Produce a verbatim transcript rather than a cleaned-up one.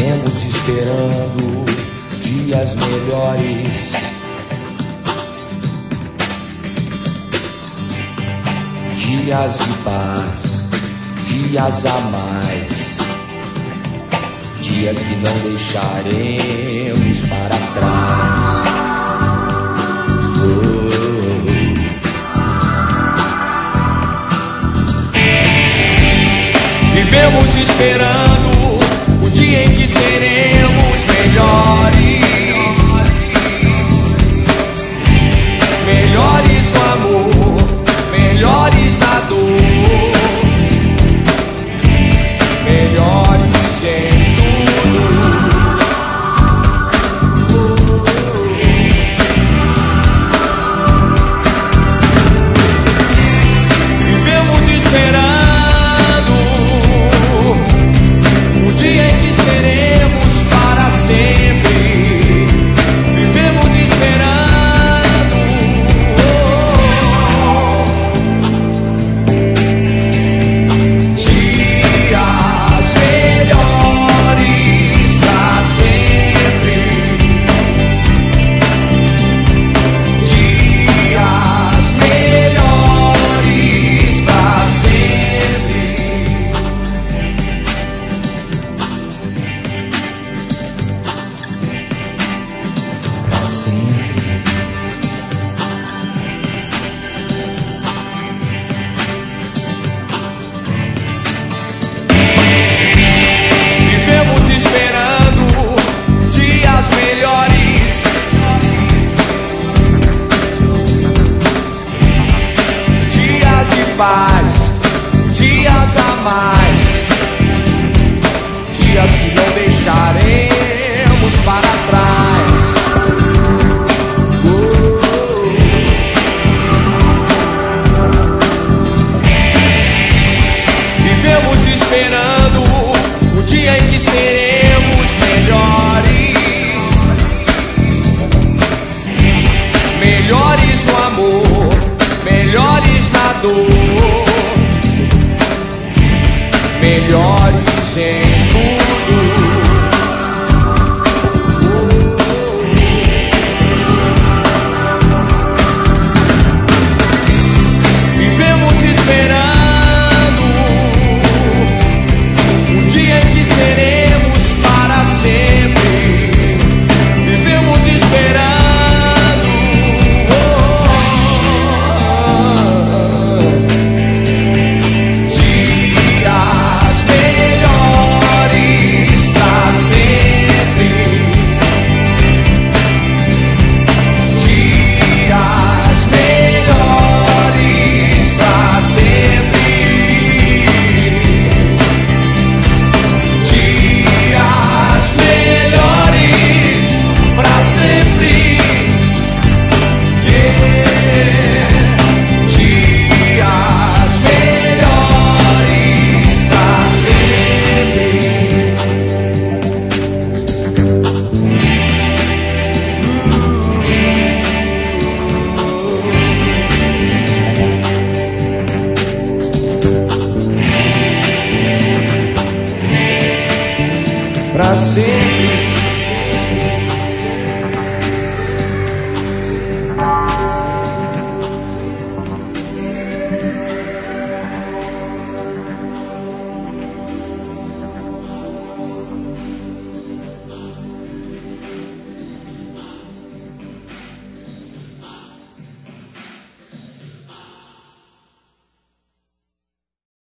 Vivemos esperando dias melhores, dias de paz, dias a mais, dias que não deixaremos para trás. Oh. Vivemos esperando o dia em que seremos melhores, melhores no amor, melhores na dor, melhores em tudo. Vivemos esperando paz, dias a mais, dias que não deixaremos para trás. Oh. Vivemos esperando o dia em que seremos melhores, melhores no amor, melhores na dor, melhores em